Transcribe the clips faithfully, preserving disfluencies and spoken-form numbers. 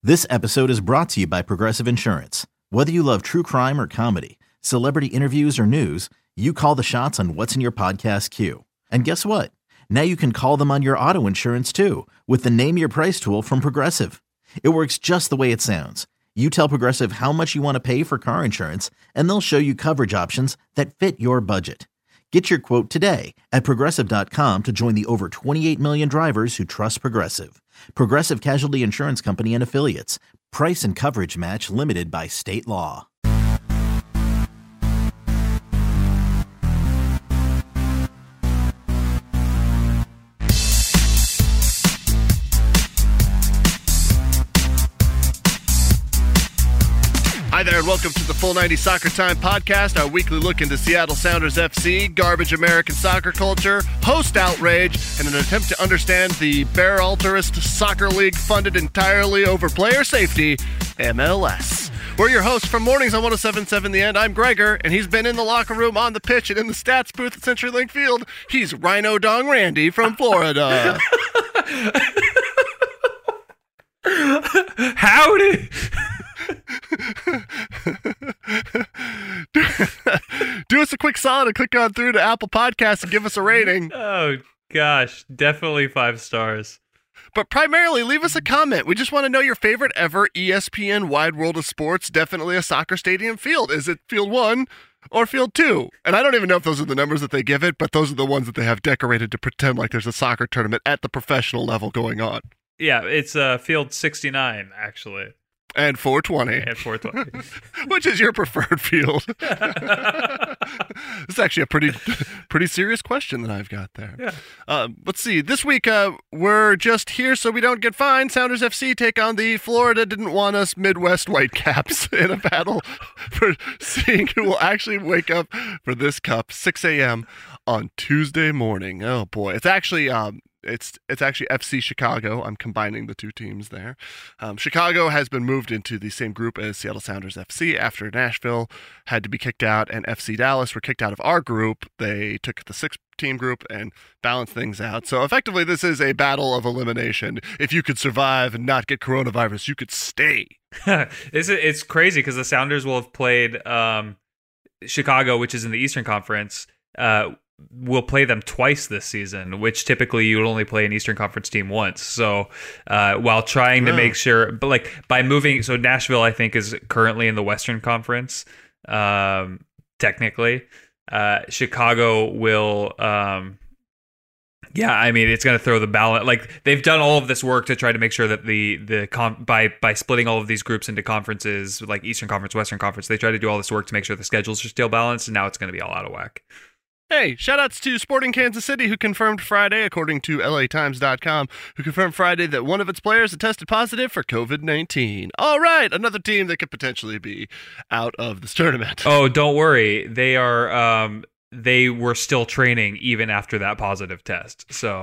This episode is brought to you by Progressive Insurance. Whether you love true crime or comedy, celebrity interviews or news, you call the shots on what's in your podcast queue. And guess what? Now you can call them on your auto insurance too with the Name Your Price tool from Progressive. It works just the way it sounds. You tell Progressive how much you want to pay for car insurance, and they'll show you coverage options that fit your budget. Get your quote today at Progressive dot com to join the over twenty-eight million drivers who trust Progressive. Progressive Casualty Insurance Company and Affiliates. Price and coverage match limited by state law. Hi there, and welcome to the Full ninety Soccer Time podcast, our weekly look into Seattle Sounders F C, garbage American soccer culture, host outrage, and an attempt to understand the Berhalterist soccer league funded entirely over player safety, M L S. We're your hosts from mornings on one oh seven point seven The End. I'm Gregor, and he's been in the locker room, on the pitch, and in the stats booth at CenturyLink Field. He's Rhino Dong Randy from Florida. Howdy! do, do us a quick solid and click on through to Apple Podcasts and give us a rating. Oh, gosh. Definitely five stars. But primarily, leave us a comment. We just want to know your favorite ever E S P N Wide World of Sports, definitely a soccer stadium field. Is it field one or field two? And I don't even know if those are the numbers that they give it, but those are the ones that they have decorated to pretend like there's a soccer tournament at the professional level going on. Yeah, it's uh, field sixty-nine, actually. And four twenty. And four twenty. Which is your preferred field? It's actually a pretty pretty serious question that I've got there. Yeah. Uh, let's see. This week, uh, we're just here so we don't get fined. Sounders F C take on the Florida Didn't Want Us Midwest Whitecaps in a battle for seeing who will actually wake up for this cup, six a.m. on Tuesday morning. Oh, boy. It's actually... Um, It's it's actually F C Chicago. I'm combining the two teams there. Um, Chicago has been moved into the same group as Seattle Sounders F C after Nashville had to be kicked out, and F C Dallas were kicked out of our group. They took the six-team group and balanced things out. So effectively, this is a battle of elimination. If you could survive and not get coronavirus, you could stay. it's, it's crazy because the Sounders will have played um, Chicago, which is in the Eastern Conference, uh, will play them twice this season, which typically you would only play an Eastern Conference team once. So uh, while trying to oh. make sure, but like by moving, so Nashville, I think, is currently in the Western Conference, um, technically. Uh, Chicago will, um, yeah, I mean, it's going to throw the balance. Like they've done all of this work to try to make sure that the the com- by by splitting all of these groups into conferences, like Eastern Conference, Western Conference, they try to do all this work to make sure the schedules are still balanced, and now it's going to be all out of whack. Hey, shoutouts to Sporting Kansas City, who confirmed Friday, according to L A Times dot com, who confirmed Friday that one of its players had tested positive for covid nineteen. All right, another team that could potentially be out of this tournament. Oh, don't worry. They are... Um, they were still training even after that positive test. So,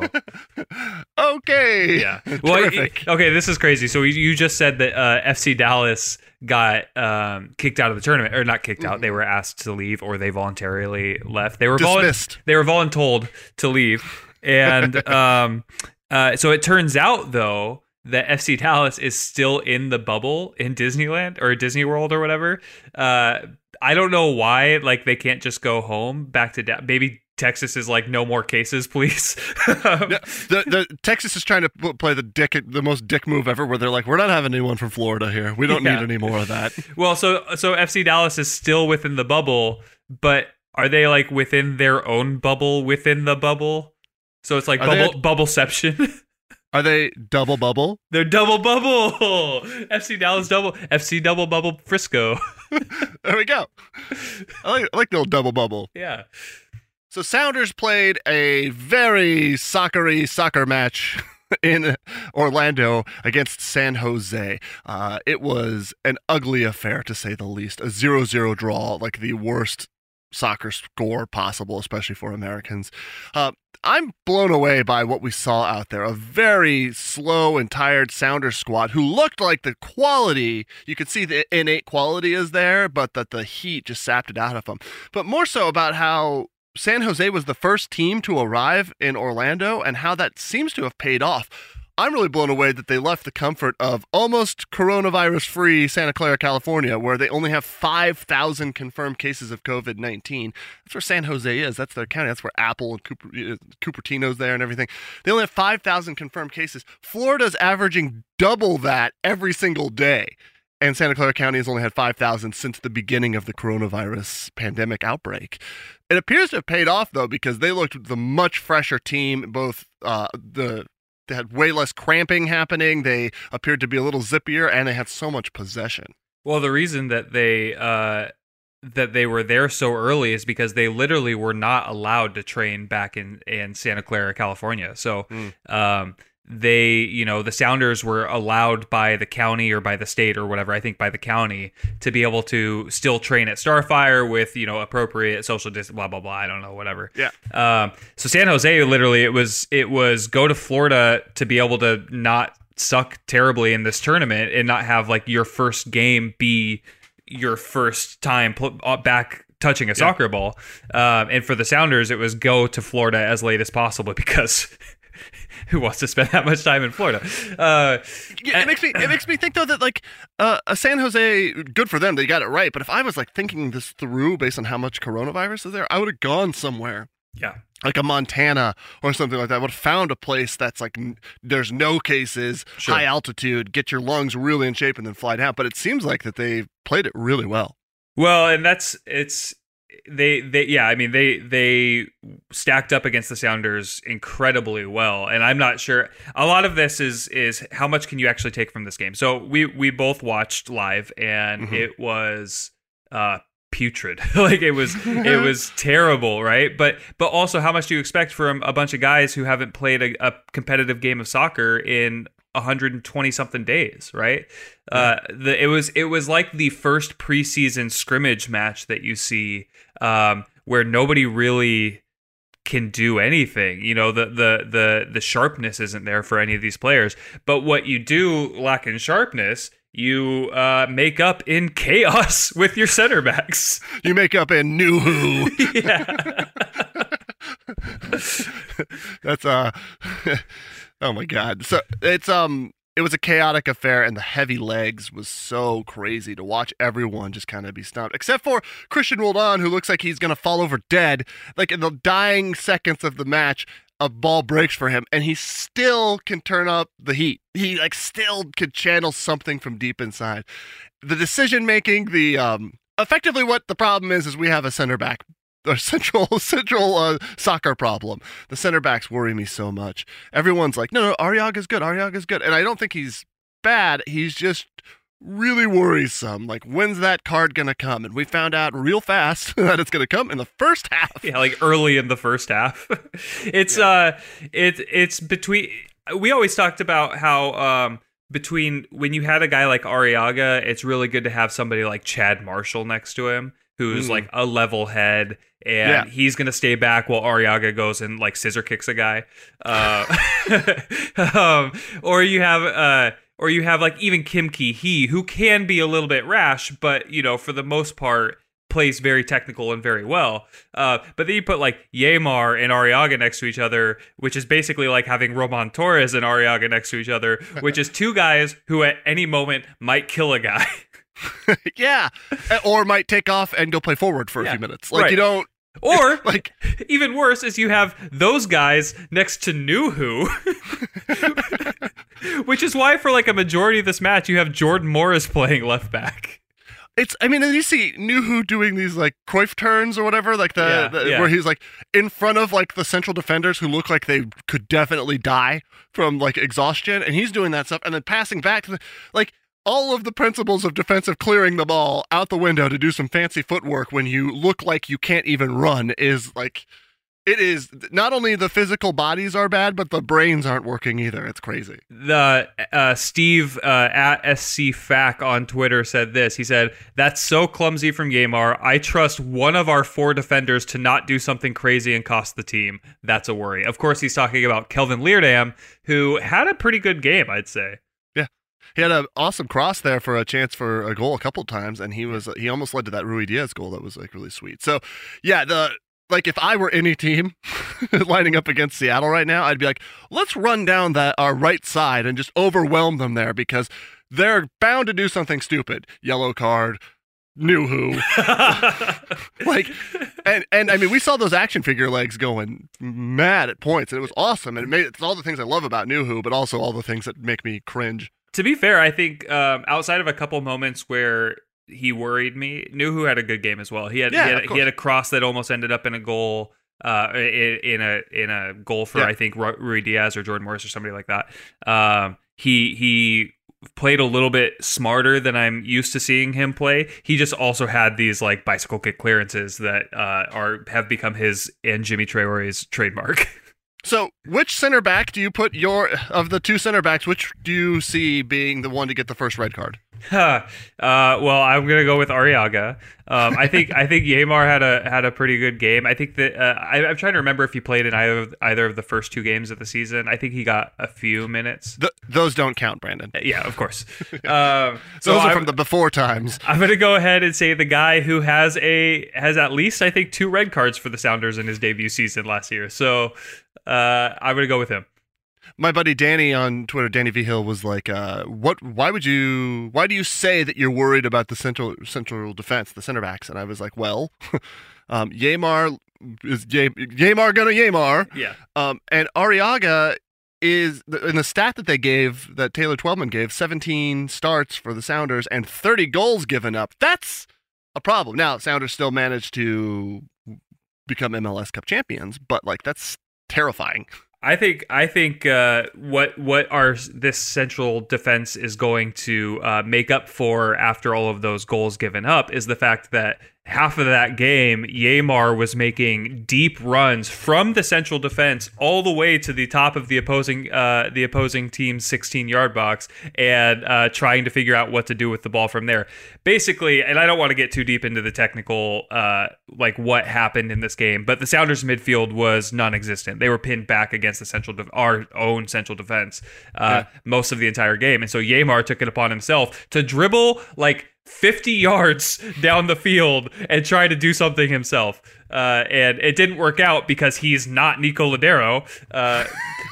okay. Yeah. Well, terrific. Okay, this is crazy. So you just said that uh, F C Dallas got um, kicked out of the tournament, or not kicked out. They were asked to leave, or they voluntarily left. They were dismissed. Volu- they were voluntold to leave, and um, uh, so it turns out though that F C Dallas is still in the bubble in Disneyland or Disney World or whatever. Uh, I don't know why, like, they can't just go home back to da- maybe Texas is like, no more cases, please. the, the, the Texas is trying to p- play the dick, the most dick move ever, where they're like, we're not having anyone from Florida here. We don't yeah. need any more of that. Well, so so F C Dallas is still within the bubble, but are they like within their own bubble within the bubble? So it's like are bubble they, bubbleception. Are they double bubble? They're double bubble. F C Dallas double. F C double bubble Frisco. There we go. I like, I like the old double bubble. Yeah. So Sounders played a very soccery soccer match in Orlando against San Jose. Uh, it was an ugly affair, to say the least. A zero zero draw, like the worst soccer score possible, especially for Americans. Uh, I'm blown away by what we saw out there. A very slow and tired Sounders squad who looked like the quality. You could see the innate quality is there, but that the heat just sapped it out of them. But more so about how San Jose was the first team to arrive in Orlando and how that seems to have paid off. I'm really blown away that they left the comfort of almost coronavirus-free Santa Clara, California, where they only have five thousand confirmed cases of COVID nineteen. That's where San Jose is. That's their county. That's where Apple and Cooper, Cupertino's there and everything. They only have five thousand confirmed cases. Florida's averaging double that every single day. And Santa Clara County has only had five thousand since the beginning of the coronavirus pandemic outbreak. It appears to have paid off, though, because they looked the much fresher team. Both uh, the they had way less cramping happening. They appeared to be a little zippier, and they had so much possession. Well, the reason that they uh, that they were there so early is because they literally were not allowed to train back in, in Santa Clara, California. So mm. um, they, you know, the Sounders were allowed by the county or by the state or whatever, I think by the county, to be able to still train at Starfire with, you know, appropriate social distance, blah, blah, blah. I don't know, whatever. Yeah. Um, so San Jose, literally, it was, it was go to Florida to be able to not suck terribly in this tournament and not have like your first game be your first time pl- back touching a yeah. soccer ball. Um, and for the Sounders, it was go to Florida as late as possible because who wants to spend that much time in Florida? Uh, yeah, it makes me it makes me think though that like uh, a San Jose, good for them, they got it right. But if I was like thinking this through based on how much coronavirus is there, I would have gone somewhere. Yeah. Like a Montana or something like that. I would have found a place that's like n- there's no cases, sure. high altitude, get your lungs really in shape, and then fly down. But it seems like that they played it really well. Well, and that's it's they they yeah. I mean they they stacked up against the Sounders incredibly well, and I'm not sure. A lot of this is is how much can you actually take from this game. So we we both watched live, and mm-hmm. it was uh putrid. Like it was it was terrible, right? But but also, how much do you expect from a bunch of guys who haven't played a, a competitive game of soccer in one hundred twenty something days, right? Yeah. Uh the it was it was like the first preseason scrimmage match that you see um where nobody really can do anything. You know, the the the the sharpness isn't there for any of these players. But what you do lack in sharpness, you uh, make up in chaos with your center backs. You make up in new who. Yeah. That's uh oh my god. So it's um it was a chaotic affair, and the heavy legs was so crazy to watch everyone just kind of be stumped. Except for Christian Roldan, who looks like he's gonna fall over dead. Like in the dying seconds of the match, a ball breaks for him, and he still can turn up the heat. He like still could channel something from deep inside. The decision making, the um, effectively what the problem is is we have a center back, a central central uh, soccer problem. The center backs worry me so much. Everyone's like, no, no, Arriaga's good, Arriaga's good, and I don't think he's bad. He's just really worrisome. Like, when's that card gonna come? And we found out real fast that it's gonna come in the first half. Yeah, like early in the first half. It's yeah. uh it it's between we always talked about how um between when you had a guy like Arriaga, it's really good to have somebody like Chad Marshall next to him who's mm. like a level head, and yeah. he's gonna stay back while Arriaga goes and like scissor kicks a guy. Uh um or you have uh Or you have like even Kim Ki-hee, who can be a little bit rash, but, you know, for the most part, plays very technical and very well. Uh, but then you put like Yeimar and Arriaga next to each other, which is basically like having Roman Torres and Arriaga next to each other, which is two guys who at any moment might kill a guy. Yeah. Or might take off and go play forward for a yeah. few minutes. Like, right. you don't. Or, like, even worse is you have those guys next to Nuhu, which is why for, like, a majority of this match, you have Jordan Morris playing left back. It's, I mean, and you see Nuhu doing these, like, Cruyff turns or whatever, like, the, yeah, the yeah. where he's, like, in front of, like, the central defenders who look like they could definitely die from, like, exhaustion, and he's doing that stuff, and then passing back to the, like, all of the principles of defensive clearing the ball out the window to do some fancy footwork when you look like you can't even run is like, it is not only the physical bodies are bad, but the brains aren't working either. It's crazy. The uh, Steve uh, at S C F A Q on Twitter said this. He said, "That's so clumsy from Yeimar. I trust one of our four defenders to not do something crazy and cost the team. That's a worry." Of course, he's talking about Kelvin Leerdam, who had a pretty good game, I'd say. He had an awesome cross there for a chance for a goal a couple of times, and he was he almost led to that Rui Diaz goal that was like really sweet. So, yeah, the like if I were any team lining up against Seattle right now, I'd be like, let's run down that our right side and just overwhelm them there because they're bound to do something stupid. Yellow card, new who. like, and, and I mean, we saw those action figure legs going mad at points, and it was awesome. And it made it's all the things I love about new who, but also all the things that make me cringe. To be fair, I think um, outside of a couple moments where he worried me, Nuhu had a good game as well. He had, yeah, he, had he had a cross that almost ended up in a goal. Uh, in, in a in a goal for yeah. I think Rui Diaz or Jordan Morris or somebody like that. Um, he he played a little bit smarter than I'm used to seeing him play. He just also had these like bicycle kick clearances that uh, are have become his and Jimmy Traore's trademark. So, which center back do you put your of the two center backs? Which do you see being the one to get the first red card? uh, well, I'm gonna go with Arriaga. Um, I think I think Yeimar had a had a pretty good game. I think that uh, I, I'm trying to remember if he played in either of, either of the first two games of the season. I think he got a few minutes. The, those don't count, Brandon. Yeah, of course. um, so those are I'm, from the before times. I'm gonna go ahead and say the guy who has a has at least I think two red cards for the Sounders in his debut season last year. So. Uh, I'm gonna go with him. My buddy Danny on Twitter, Danny V Hill, was like, uh, "What? Why would you? Why do you say that you're worried about the central central defense, the center backs?" And I was like, "Well, um, Yeimar is Ye- Yeimar gonna Yeimar, yeah. Um, and Arriaga is in the stat that they gave that Taylor Twellman gave, seventeen starts for the Sounders and thirty goals given up. That's a problem. Now Sounders still managed to become M L S Cup champions, but like that's terrifying. I think I think uh, what what our this central defense is going to uh, make up for after all of those goals given up is the fact that half of that game, Yeimar was making deep runs from the central defense all the way to the top of the opposing uh, the opposing team's sixteen-yard box and uh, trying to figure out what to do with the ball from there. Basically, and I don't want to get too deep into the technical, uh, like what happened in this game, but the Sounders midfield was non-existent. They were pinned back against the central, de- our own central defense uh, yeah. most of the entire game, and so Yeimar took it upon himself to dribble like fifty yards down the field and try to do something himself. Uh, and it didn't work out because he's not Nico Ladero. Uh,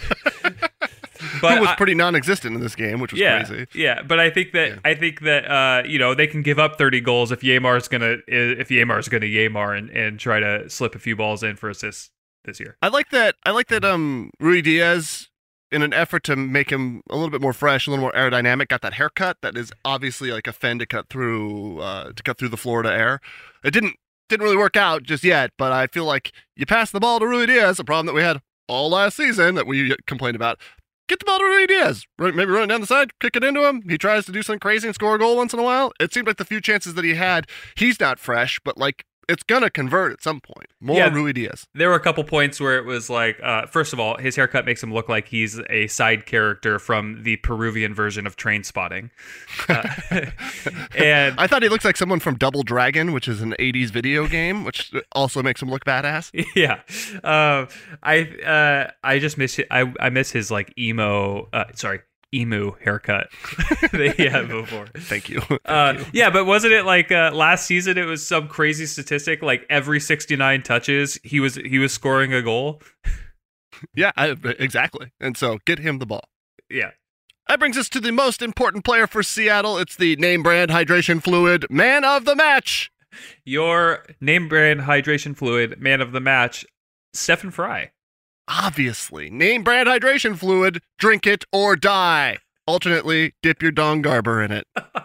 but Who was I, pretty non-existent in this game, which was yeah, crazy. Yeah, but I think that yeah. I think that uh, you know, they can give up thirty goals if Yeimar's gonna if Yeimar's gonna Yeimar and, and try to slip a few balls in for assists this year. I like that. I like that. Um, Rui Diaz, in an effort to make him a little bit more fresh, a little more aerodynamic, got that haircut that is obviously like a fin to cut through uh, to cut through the Florida air. It didn't didn't really work out just yet, but I feel like you pass the ball to Rui Diaz, a problem that we had all last season that we complained about. Get the ball to Rui Diaz. Maybe run it down the side, kick it into him. He tries to do something crazy and score a goal once in a while. It seemed like the few chances that he had, he's not fresh, but like it's going to convert at some point. More yeah, Rui Diaz. There were a couple points where it was like, uh, first of all, his haircut makes him look like he's a side character from the Peruvian version of Train Spotting. Uh, and I thought he looks like someone from Double Dragon, which is an eighties video game, which also makes him look badass. Yeah. Uh, I uh, I just miss I, I miss his like emo, uh, sorry, emu haircut that he had before. Thank you. Thank uh, you. Yeah, but wasn't it like uh, last season? It was some crazy statistic. Like every sixty-nine touches, he was he was scoring a goal. Yeah, I, exactly. And so get him the ball. Yeah. That brings us to the most important player for Seattle. It's the name brand hydration fluid man of the match. Your name brand hydration fluid man of the match, Stephen Fry. Obviously, name brand hydration fluid, drink it or die. Alternately, dip your dong garber in it.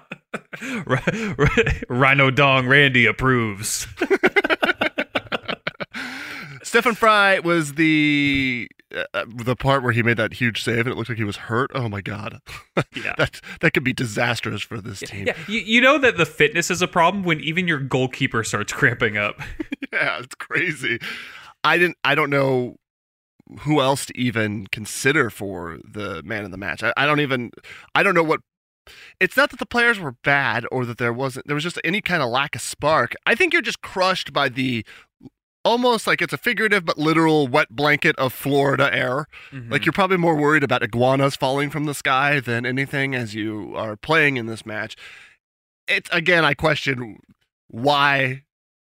Rhino Dong Randy approves. Stephen Fry was the uh, the part where he made that huge save and it looked like he was hurt. Oh my god, yeah, that that could be disastrous for this yeah, team. Yeah, you, you know that the fitness is a problem when even your goalkeeper starts cramping up. Yeah, it's crazy. I didn't. I don't know who else to even consider for the man of the match. I, I don't even, I don't know what, it's not that the players were bad or that there wasn't, there was just any kind of lack of spark. I think you're just crushed by the, almost like it's a figurative but literal wet blanket of Florida air. Mm-hmm. Like you're probably more worried about iguanas falling from the sky than anything as you are playing in this match. It's, again, I question why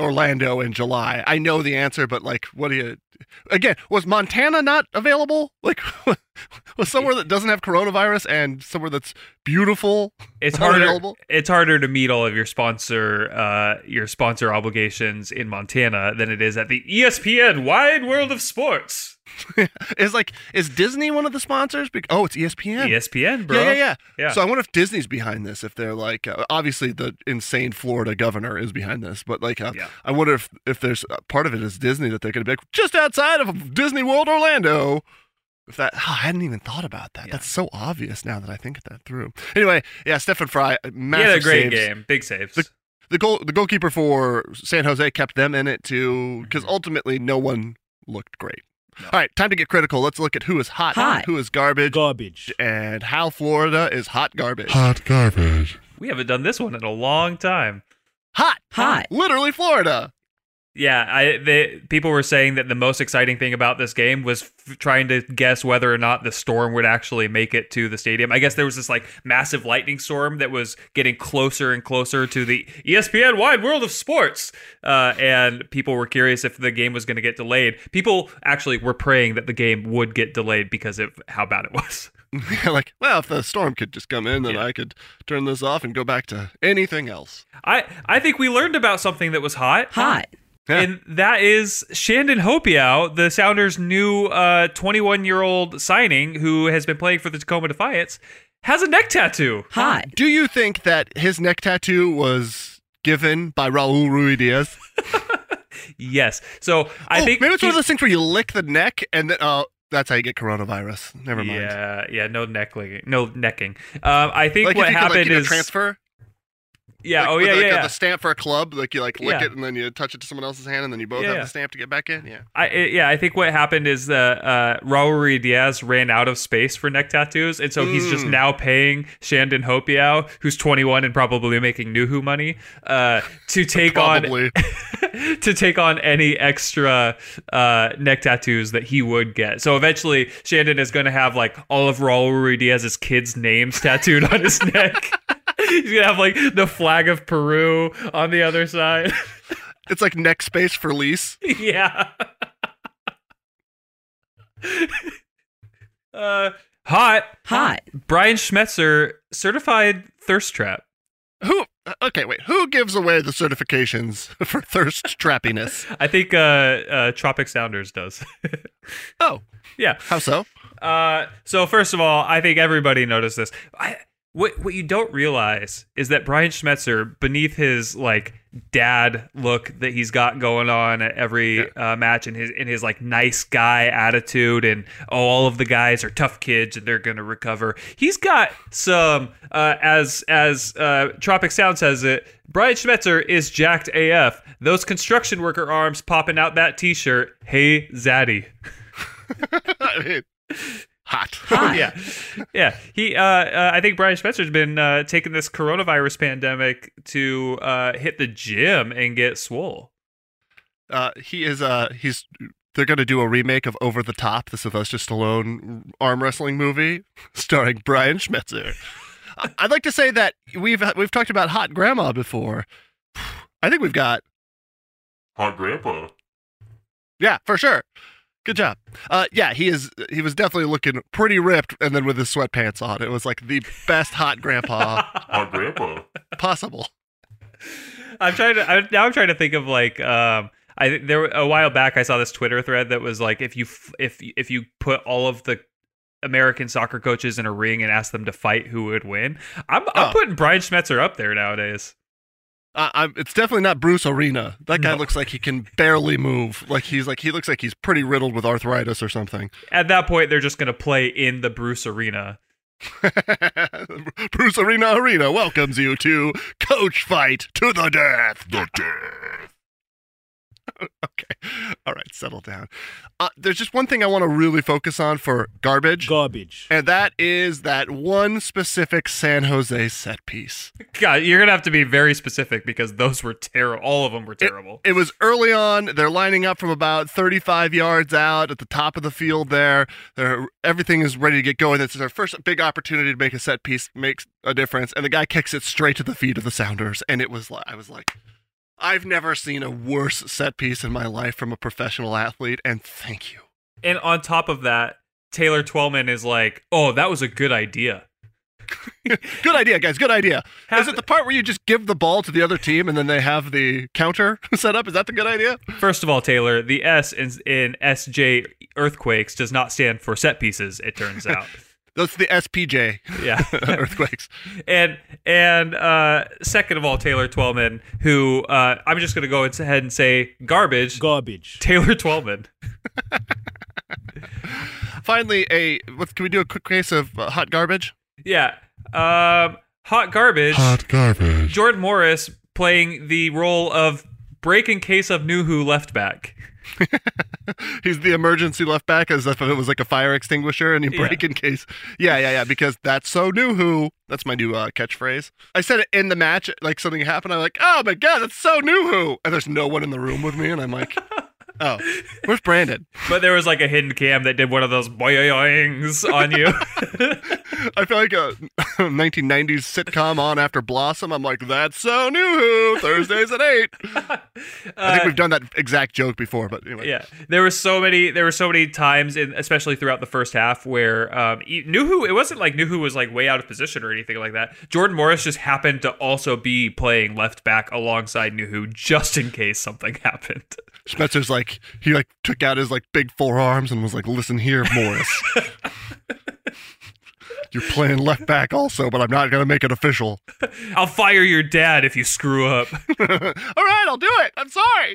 Orlando in July? I know the answer, but like, what do you? Again, was Montana not available? Like, was somewhere that doesn't have coronavirus and somewhere that's beautiful? It's not harder. available? It's harder to meet all of your sponsor, uh, your sponsor obligations in Montana than it is at the E S P N Wide World of Sports. Is like, is Disney one of the sponsors? Bec- Oh, it's E S P N. E S P N, bro. Yeah, yeah, yeah, Yeah. So I wonder if Disney's behind this. If they're like, uh, obviously the insane Florida governor is behind this, but like, uh, Yeah. I wonder if if there's uh, part of it is Disney that they're going to be like, just outside of Disney World Orlando. If that, oh, I hadn't even thought about that. Yeah. That's so obvious now that I think that through. Anyway, yeah, Stephen Fry, He massive had a great saves. game, big saves. The- The goal, the goalkeeper for San Jose kept them in it too, because ultimately no one looked great. No. All right, time to get critical. Let's look at who is hot, Hot. who is garbage, Garbage. and how Florida is hot garbage. Hot garbage. we haven't done this one in a long time. Hot, Hot. literally Florida. Yeah, I they, people were saying that the most exciting thing about this game was f- trying to guess whether or not the storm would actually make it to the stadium. I guess there was this like massive lightning storm that was getting closer and closer to the E S P N Wide World of Sports, uh, and people were curious if the game was going to get delayed. People actually were praying that the game would get delayed because of how bad it was. Like, well, if the storm could just come in, then Yeah. I could turn this off and go back to anything else. I I think we learned about something that was hot. Hot. Yeah. And that is Shandon Hopiau, the Sounders' new uh, twenty-one-year-old signing who has been playing for the Tacoma Defiance, has a neck tattoo. Hot. Do you think that his neck tattoo was given by Raul Ruidiaz? Yes. So I oh, think maybe it's one of he- those things where you lick the neck and then, oh, that's how you get coronavirus. Never mind. Yeah, yeah, no neck licking, no necking. Um, I think Like what if you happened could, like, you know, is transfer. yeah. Like, oh with, yeah, like, yeah. uh, yeah. The stamp for a club, like you like lick Yeah. it and then you touch it to someone else's hand and then you both Yeah, have yeah. the stamp to get back in. Yeah. I it- yeah, I think what happened is that uh, Raul Diaz ran out of space for neck tattoos, and so he's just Mm. now paying Shandon Hopiau, who's twenty-one and probably making Nuhu money, uh, to take on Probably. to take on any extra uh, neck tattoos that he would get. So eventually, Shandon is going to have like all of Raul Diaz's kids' names tattooed on his neck. He's gonna have like the flag of Peru on the other side. It's like neck space for lease. Yeah. uh, hot. Hot. Brian Schmetzer, certified thirst trap. Who? Okay, wait. Who gives away the certifications for thirst trappiness? I think uh, uh, Tropic Sounders does. Oh, Yeah. how so? Uh, so first of all, I think everybody noticed this. I, what what you don't realize is that Brian Schmetzer, beneath his like dad look that he's got going on at every uh, match, and his in his like nice guy attitude, and oh, all of the guys are tough kids and they're gonna recover. He's got some, uh, as as uh, Tropic Sound says it. Brian Schmetzer is jacked A F. Those construction worker arms popping out that T-shirt. Hey, Zaddy. I mean, hot. Hot. yeah, yeah. He, uh, uh, I think Brian Spencer's been uh, taking this coronavirus pandemic to uh, hit the gym and get swole. Uh, he is. Uh, he's. They're going to do a remake of Over the Top, the Sylvester Stallone arm wrestling movie starring Brian Schmetzer. I- I'd like to say that we've we've talked about Hot Grandma before. I think we've got. Hot grandpa. Yeah, for sure. Good job. Uh, yeah, he is. He was definitely looking pretty ripped, and then with his sweatpants on, it was like the best hot grandpa Hot grandpa. possible. I'm trying to I, now. I'm trying to think of like um. I there a while back I saw this Twitter thread that was like if you f- if if you put all of the American soccer coaches in a ring and ask them to fight, who would win? I'm I'm Oh. putting Brian Schmetzer up there nowadays. Uh, I'm, it's definitely not Bruce Arena. That guy No. looks like he can barely move. Like he's like he looks like he's pretty riddled with arthritis or something. At that point, they're just gonna play in the Bruce Arena. Bruce Arena Arena welcomes you to Coach Fight to the Death. The death. Okay. All right, settle down. Uh, there's just one thing I want to really focus on for garbage, Garbage. and that is that one specific San Jose set piece. God, you're gonna have to be very specific because those were terrible. All of them were terrible. It was early on. They're lining up from about thirty-five yards out at the top of the field there. They're, everything is ready to get going. This is their first big opportunity to make a set piece, makes a difference, and the guy kicks it straight to the feet of the Sounders, and it was like, I was like, I've never seen a worse set piece in my life from a professional athlete, and thank you. And on top of that, Taylor Twellman is like, oh, that was a good idea. Good idea, guys. Good idea. Have Is it the part where you just give the ball to the other team and then they have the counter set up? Is that the good idea? First of all, Taylor, the S in, in S J Earthquakes does not stand for set pieces, it turns out. That's the S P J. Yeah. Earthquakes. And and uh, second of all, Taylor Twellman, who uh, I'm just going to go ahead and say garbage. Garbage. Taylor Twellman. Finally, a what, can we do a quick case of uh, hot garbage? Yeah. Um, hot garbage. Hot garbage. Jordan Morris playing the role of break in case of Nuhu left back. He's the emergency left back as if it was like a fire extinguisher and you Yeah. break in case. Yeah, yeah, yeah, because that's so new who. That's my new uh, catchphrase. I said it in the match, like something happened. I'm like, oh my God, that's so new who. And there's no one in the room with me. And I'm like, oh, where's Brandon? But there was like a hidden cam that did one of those boings on you. I feel like a nineteen nineties sitcom on after Blossom. I'm like, that's so new who. Thursdays at eight. I think we've done that exact joke before, but anyway. Yeah, there were so many. There were so many times, in, especially throughout the first half, where um, e- Nuhu. It wasn't like Nuhu was like way out of position or anything like that. Jordan Morris just happened to also be playing left back alongside Nuhu, just in case something happened. Spencer's like, he like took out his like big forearms and was like, listen here, Morris. You're playing left back also, but I'm not going to make it official. I'll fire your dad if you screw up. All right, I'll do it. I'm sorry.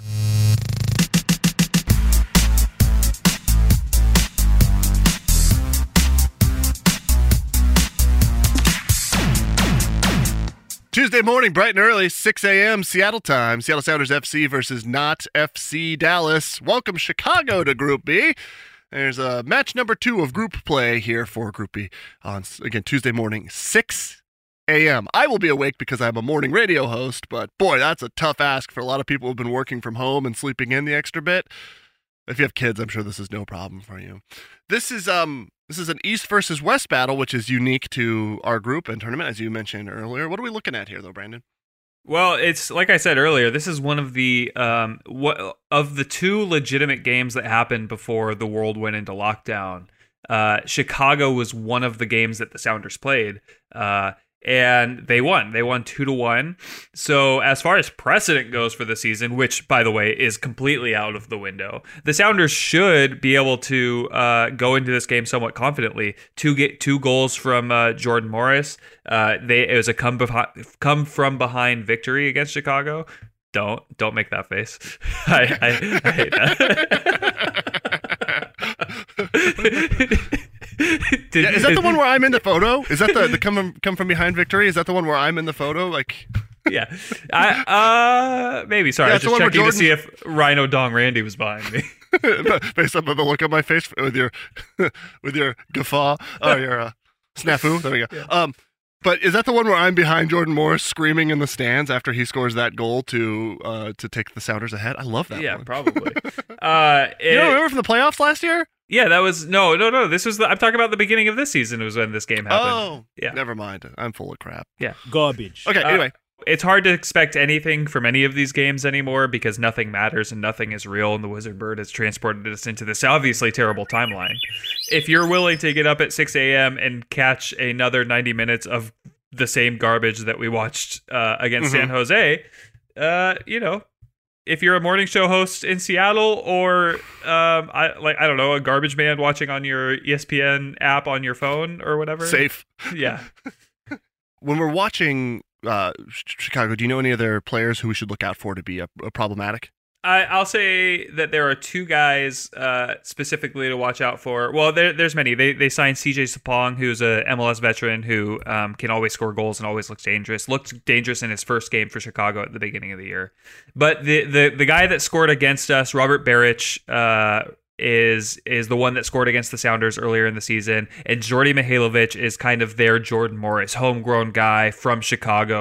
Tuesday morning, bright and early, six a.m. Seattle time. Seattle Sounders F C versus Not F C Dallas. Welcome Chicago to Group B. There's a match number two of group play here for Group B on, again, Tuesday morning, six a.m. I will be awake because I'm a morning radio host, but boy, that's a tough ask for a lot of people who've been working from home and sleeping in the extra bit. If you have kids, I'm sure this is no problem for you. This is um this is an East versus West battle, which is unique to our group and tournament, as you mentioned earlier. What are we looking at here, though, Brandon? Well, it's like I said earlier. This is one of the um, what of the two legitimate games that happened before the world went into lockdown. Uh, Chicago was one of the games that the Sounders played, uh, and they won. They won two to one. So as far as precedent goes for the season, which by the way is completely out of the window, the Sounders should be able to uh, go into this game somewhat confidently. To get two goals from uh, Jordan Morris, uh, they it was a come behind, come from behind victory against Chicago. Don't don't make that face. I, I, I hate that. Did, Yeah, is that the one where I'm in the photo? Is that the, the come from, come from behind victory? Is that the one where I'm in the photo? Like, yeah, I uh maybe. Sorry, Yeah, I it's was the just one checking where to see if Rhino Dong Randy was behind me. based on the look on my face with your with your guffaw or your uh, snafu. There we go. Um, but is that the one where I'm behind Jordan Morris screaming in the stands after he scores that goal to uh, to take the Sounders ahead? I love that. Yeah, one. probably. Uh, You it- don't remember from the playoffs last year? yeah, that was no, no, no. This was the. I'm talking about the beginning of this season. Was when this game happened. Oh, Yeah. Never mind. I'm full of crap. Garbage. Okay. Uh, Anyway, It's hard to expect anything from any of these games anymore because nothing matters and nothing is real, and the Wizard Bird has transported us into this obviously terrible timeline. If you're willing to get up at six a.m. and catch another ninety minutes of the same garbage that we watched uh, against Mhm. San Jose, uh, you know, if you're a morning show host in Seattle or um, I like I don't know, a garbage man watching on your E S P N app on your phone or whatever, safe. yeah. When we're watching uh, Ch- Chicago, do you know any other players who we should look out for to be a, a problematic? I, I'll say that there are two guys uh, specifically to watch out for. Well, there, there's many. They they signed C J Sapong, who's a M L S veteran who um, can always score goals and always looks dangerous. Looked dangerous in his first game for Chicago at the beginning of the year. But the the, the guy that scored against us, Robert Baric, uh, is is the one that scored against the Sounders earlier in the season. And Jordy Mihailovic is kind of their Jordan Morris, homegrown guy from Chicago.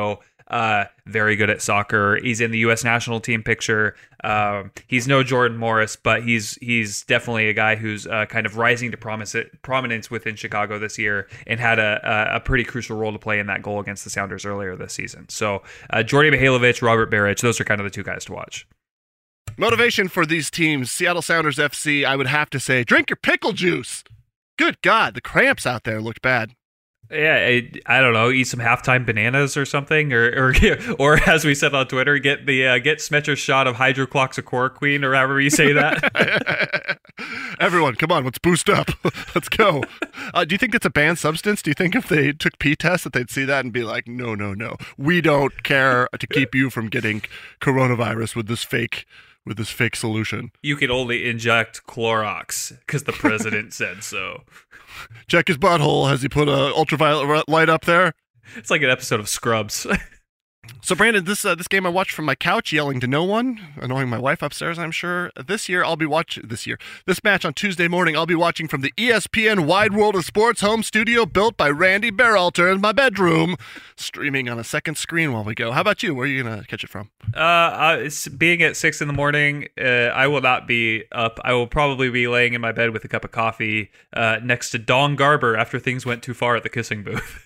Uh, very good at soccer. He's in the U S national team picture. Um, he's no Jordan Morris, but he's he's definitely a guy who's uh, kind of rising to promise it, prominence within Chicago this year, and had a, a a pretty crucial role to play in that goal against the Sounders earlier this season. So uh, Jordy Mihailovic, Robert Beric, those are kind of the two guys to watch. Motivation for these teams, Seattle Sounders F C, I would have to say, drink your pickle juice. Good God, the cramps out there looked bad. Yeah, I, I don't know. Eat some halftime bananas or something, or or or as we said on Twitter, get the uh, get Smetcher's shot of hydroxychloroquine, or however you say that. Everyone, come on, let's boost up. Let's go. Uh, do you think it's a banned substance? Do you think if they took pee tests that they'd see that and be like, no, no, no, we don't care to keep you from getting coronavirus with this fake with this fake solution? You can only inject Clorox because the president said so. Check his butthole. Has he put a ultraviolet light up there? It's like an episode of Scrubs. So, Brandon, this uh, this game I watched from my couch, yelling to no one, annoying my wife upstairs, I'm sure. This year, I'll be watching this year. This match on Tuesday morning, I'll be watching from the E S P N Wide World of Sports home studio built by Randy Berhalter in my bedroom, streaming on a second screen while we go. How about you? Where are you going to catch it from? Uh, uh it's being at six in the morning, uh, I will not be up. I will probably be laying in my bed with a cup of coffee uh, next to Don Garber after things went too far at the kissing booth.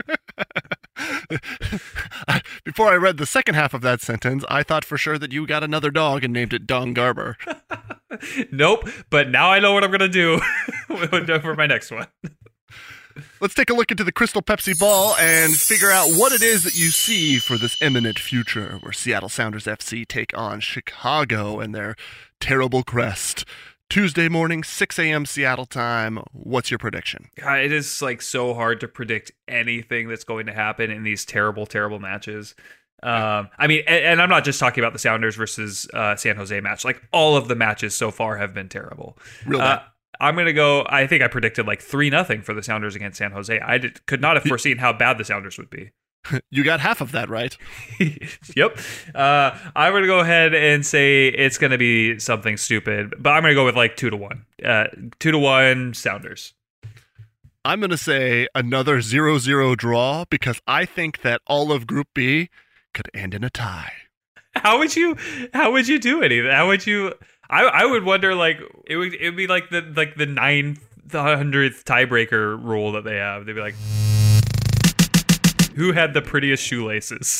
Before I read the second half of that sentence, I thought for sure that you got another dog and named it Don Garber. Nope, but now I know what I'm going to do for my next one. Let's take a look into the Crystal Pepsi ball and figure out what it is that you see for this imminent future where Seattle Sounders F C take on Chicago and their terrible crest. Tuesday morning, six a.m. Seattle time. What's your prediction? God, it is like so hard to predict anything that's going to happen in these terrible, terrible matches. Um, I mean, and, and I'm not just talking about the Sounders versus uh, San Jose match. Like all of the matches so far have been terrible. Real uh, bad. I'm going to go, I think I predicted like three nothing for the Sounders against San Jose. I did, could not have foreseen how bad the Sounders would be. You got half of that right. Yep. Uh, I'm going to go ahead and say it's going to be something stupid, but I'm going to go with like two to one. Uh, two to one Sounders. I'm going to say another zero zero draw because I think that all of Group B could end in a tie. How would you, how would you do anything? How would you, I, I would wonder like, it would, it would be like the, like the nine hundredth tiebreaker rule that they have. They'd be like, who had the prettiest shoelaces?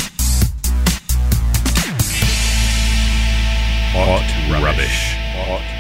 Hot rubbish. Hot